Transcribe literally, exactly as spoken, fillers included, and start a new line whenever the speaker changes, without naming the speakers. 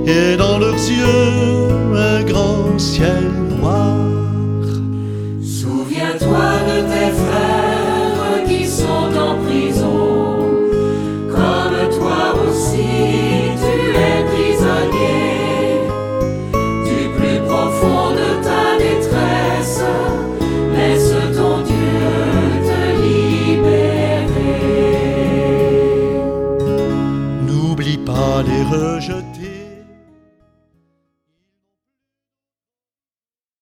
et dans leurs yeux un grand ciel noir.
Souviens-toi de tes frères qui sont en prison, comme toi aussi tu es prisonnier. Du plus profond de ta détresse, laisse ton Dieu te libérer.
N'oublie pas les rejetés